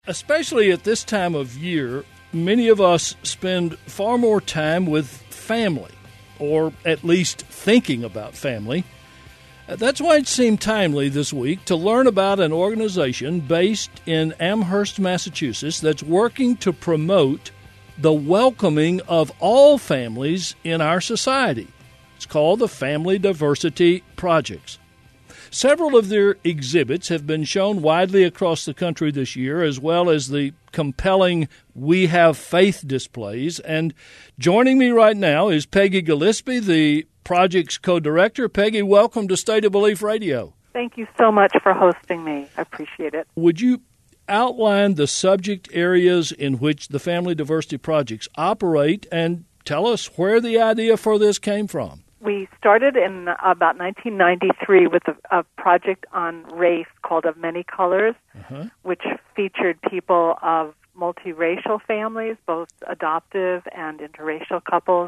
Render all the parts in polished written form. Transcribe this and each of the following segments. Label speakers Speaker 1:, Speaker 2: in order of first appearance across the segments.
Speaker 1: Especially at this time of year, many of us spend far more time with family, or at least thinking about family. That's why it seemed timely this week to learn about an organization based in Amherst, Massachusetts, that's working to promote the welcoming of all families in our society. It's called the Family Diversity Projects. Several of their exhibits have been shown widely across the country this year, as well as the compelling We Have Faith displays. And joining me right now is Peggy Gillespie, the project's co-director. Peggy, welcome to State of Belief Radio.
Speaker 2: Thank you so much for hosting me. I appreciate it.
Speaker 1: Would you outline the subject areas in which the Family Diversity Projects operate and tell us where the idea for this came from?
Speaker 2: We started in about 1993 with a project on race called Of Many Colors, which featured people of multiracial families, both adoptive and interracial couples.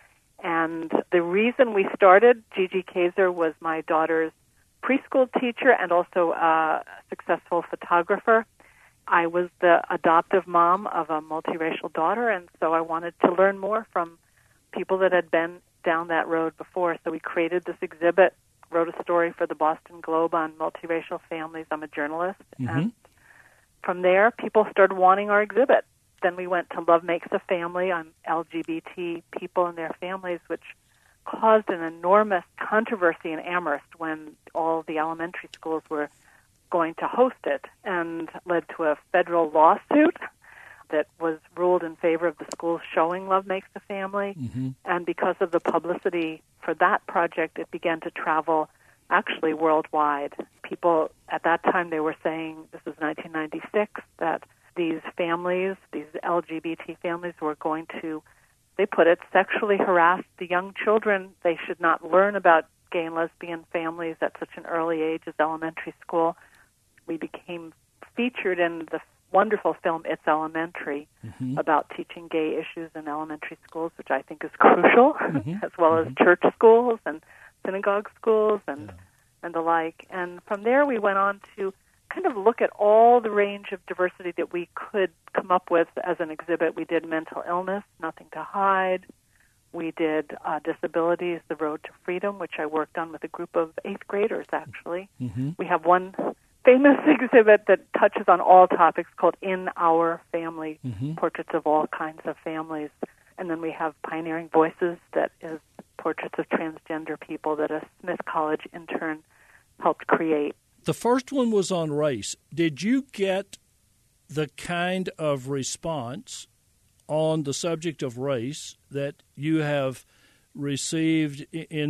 Speaker 2: And the reason we started, Gigi Kaiser was my daughter's preschool teacher and also a successful photographer. I was the adoptive mom of a multiracial daughter, and so I wanted to learn more from people that had been down that road before. So we created this exhibit, wrote a story for the Boston Globe on multiracial families. I'm a journalist. And from there, people started wanting our exhibit. Then we went to Love Makes a Family on LGBT people and their families, which caused an enormous controversy in Amherst when all the elementary schools were going to host it, and led to a federal lawsuit that was ruled in favor of the schools showing Love Makes a Family. And because of the publicity for that project, it began to travel actually worldwide. People at that time, they were saying, this was 1996, that these families, these LGBT families were going to, they put it, sexually harass the young children. They should not learn about gay and lesbian families at such an early age as elementary school. We became featured in the wonderful film It's Elementary about teaching gay issues in elementary schools, which I think is crucial, as well as church schools and synagogue schools and the like. And from there we went on to kind of look at all the range of diversity that we could come up with as an exhibit. We did mental illness, Nothing to Hide. We did disabilities, The Road to Freedom, which I worked on with a group of 8th graders, actually. We have one famous exhibit that touches on all topics called In Our Family, portraits of all kinds of families. And then we have Pioneering Voices, that is portraits of transgender people that a Smith College intern helped create.
Speaker 1: The first one was on race. Did you get the kind of response on the subject of race that you have received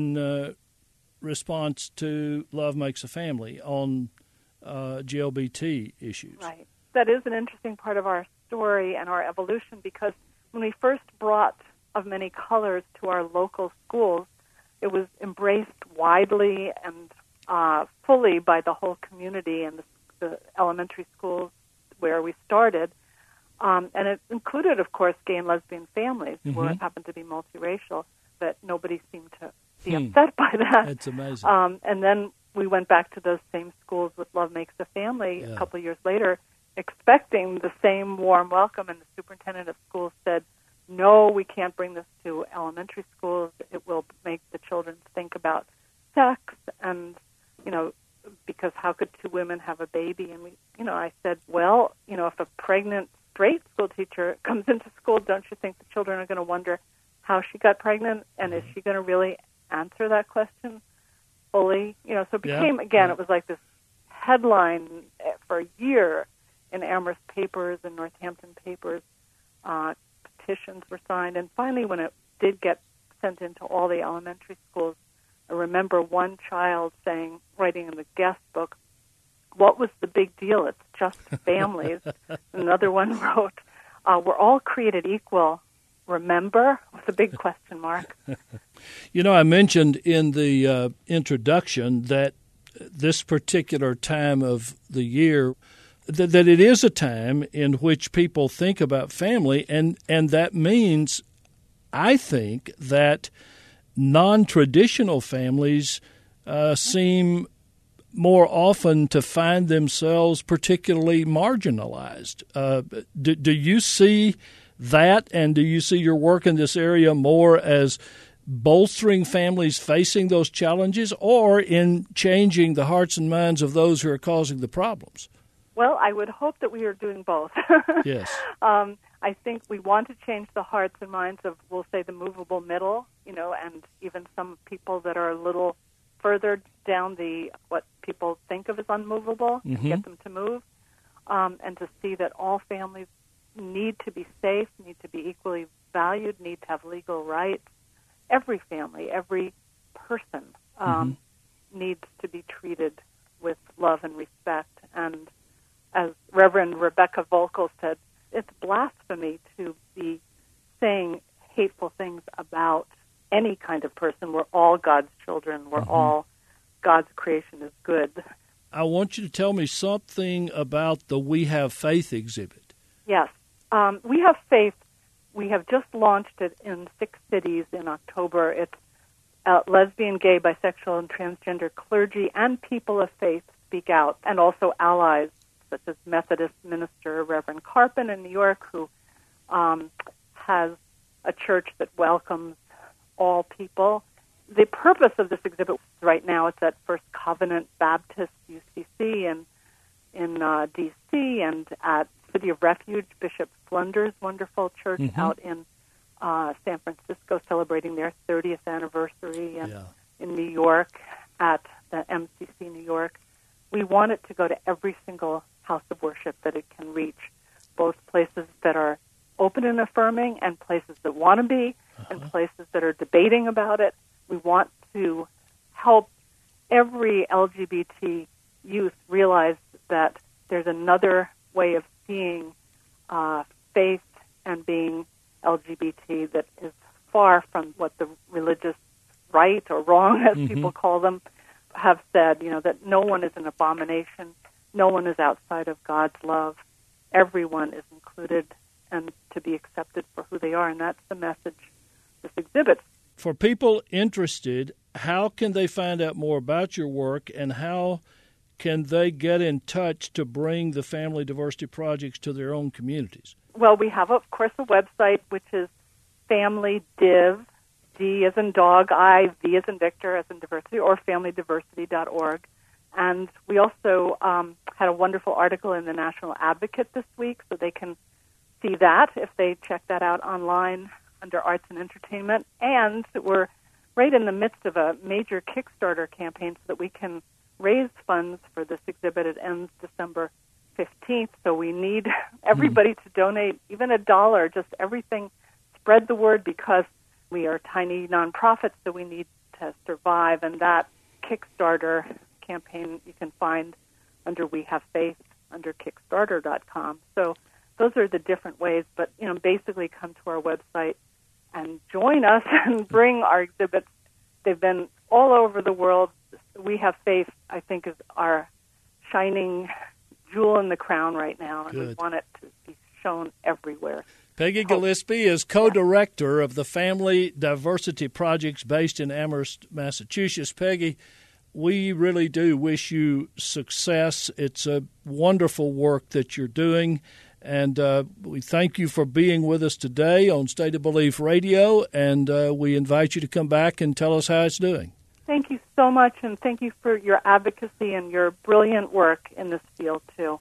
Speaker 1: in response to Love Makes a Family on GLBT issues?
Speaker 2: Right. That is an interesting part of our story and our evolution, because when we first brought Of Many Colors to our local schools, it was embraced widely and fully by the whole community and the elementary schools where we started. And it included, of course, gay and lesbian families who happened to be multiracial, but nobody seemed to be upset by that.
Speaker 1: That's amazing.
Speaker 2: And then we went back to those same schools with Love Makes a Family a couple of years later, expecting the same warm welcome, and the superintendent of schools said, no, we can't bring this to elementary schools. It will make the children think about sex, and, because how could two women have a baby? And I said, well, if a pregnant straight school teacher comes into school, don't you think the children are going to wonder how she got pregnant, and is she going to really answer that question fully? So it became, again, it was like this headline for a year in Amherst papers and Northampton papers. Petitions were signed, and finally when it did get sent into all the elementary schools, I remember one child writing in the guest book, what was the big deal? It's just families. Another one wrote, we're all created equal. Remember? With a big question mark.
Speaker 1: I mentioned in the introduction that this particular time of the year, that it is a time in which people think about family, and that means, I think, that non-traditional families seem more often to find themselves particularly marginalized. Do you see that, and do you see your work in this area more as bolstering families facing those challenges or in changing the hearts and minds of those who are causing the problems?
Speaker 2: Well, I would hope that we are doing both.
Speaker 1: Yes.
Speaker 2: I think we want to change the hearts and minds of, we'll say, the movable middle, and even some people that are a little further down the what people think of as unmovable, to get them to move, and to see that all families need to be safe, need to be equally valued, need to have legal rights. Every family, every person needs to be treated with love and respect. And as Reverend Rebecca Volkel said, it's blasphemy to be saying hateful things about any kind of person. We're all God's children. We're all, God's creation is good.
Speaker 1: I want you to tell me something about the We Have Faith exhibit.
Speaker 2: Yes. We Have Faith, we have just launched it in 6 cities in October. It's lesbian, gay, bisexual, and transgender clergy and people of faith speak out, and also allies such as Methodist minister Reverend Carpin in New York, who has a church that welcomes all people. The purpose of this exhibit right now is at First Covenant Baptist UCC in D.C. and at City of Refuge, Bishop Flunder's wonderful church out in San Francisco, celebrating their 30th anniversary, and in New York at the MCC New York. We want it to go to every single house of worship that it can reach, both places that are open and affirming and places that want to be, and places that are debating about it. We want to help every LGBT youth realize that there's another way of seeing faith and being LGBT that is far from what the religious right or wrong, as people call them, have said, that no one is an abomination, no one is outside of God's love. Everyone is included and to be accepted for who they are, and that's the message this exhibits.
Speaker 1: For people interested, how can they find out more about your work, and how can they get in touch to bring the Family Diversity Projects to their own communities?
Speaker 2: Well, we have, of course, a website, which is Family Div, D as in dog, I, V as in Victor, as in diversity, or familydiversity.org. And we also had a wonderful article in the National Advocate this week, so they can see that if they check that out online under Arts and Entertainment. And we're right in the midst of a major Kickstarter campaign so that we can raise funds for this exhibit. It ends December 15th, so we need everybody to donate, even $1, just everything. Spread the word, because we are tiny nonprofits, so we need to survive. And that Kickstarter campaign you can find under We Have Faith under Kickstarter.com. So those are the different ways, but basically come to our website and join us and bring our exhibits. They've been all over the world. We Have Faith, I think, is our shining jewel in the crown right now, and we want it to be shown everywhere.
Speaker 1: Peggy Gillespie is co-director of the Family Diversity Projects based in Amherst, Massachusetts. Peggy, we really do wish you success. It's a wonderful work that you're doing, and we thank you for being with us today on State of Belief Radio, and we invite you to come back and tell us how it's doing.
Speaker 2: Thank you so much, and thank you for your advocacy and your brilliant work in this field, too.